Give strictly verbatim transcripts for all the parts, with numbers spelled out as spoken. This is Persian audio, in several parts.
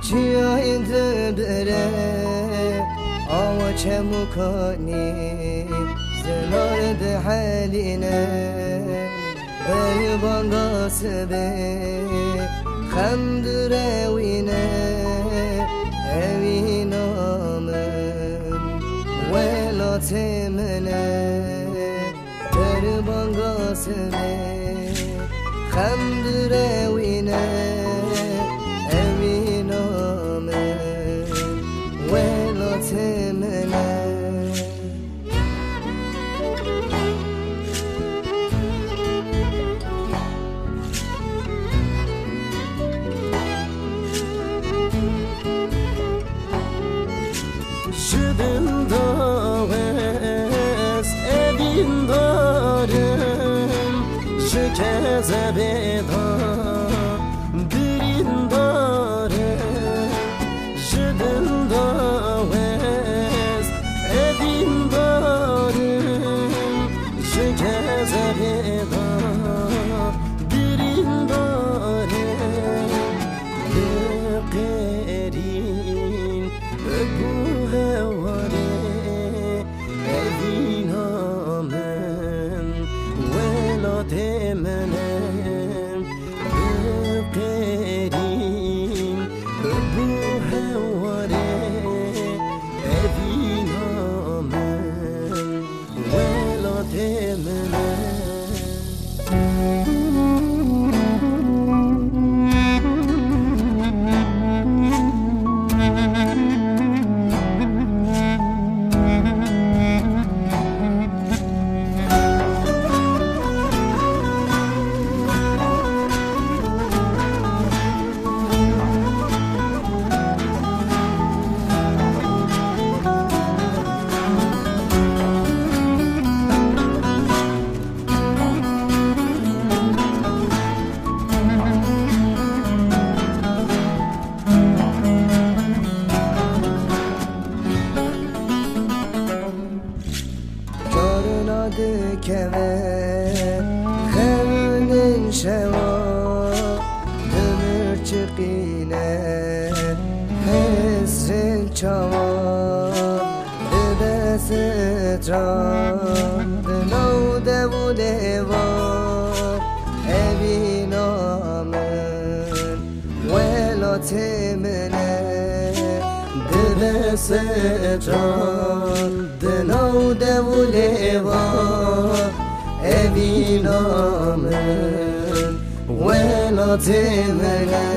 چیای دبره آوا چه مکانی زنار ده حالینه ای بانگا سبه خم دروینه اوی نامن ولات منه در بانگا سبه خم دروینه اوی نامن ولات منه شدم داغز evin دارم شکز بدار برین دارم شدم داغز evin دارم شکز بدار برین دارم بقرین بگو منم بقریم بو هواره ابینا من ولات منم دکوه خمنین شوا دمر چقینه حسن چوا دبست ران دنو دوله و اوی نامن ولات منه دبست ران دنو دوله و اوی نامن ولات منه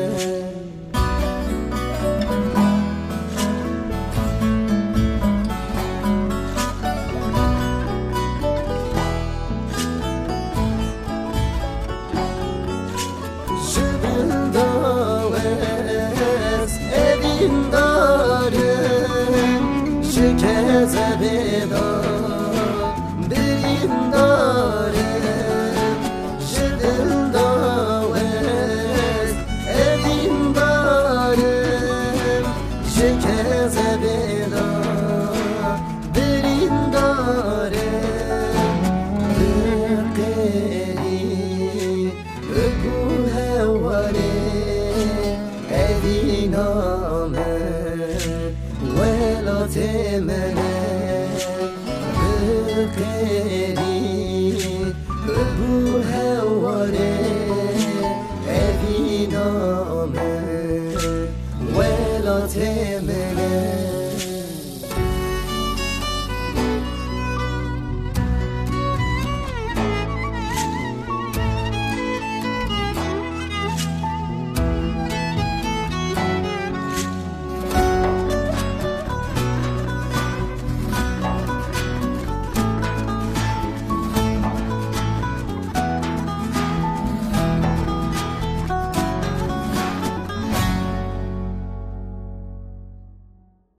شدم داغز evin دارم شکز بدار برین دارم شدم داغز evin دارم شکز بدار برین دارم بقرین بگو هواره اوی نامن ولات منه بقرین بگو هواره اوی نامن ولات منه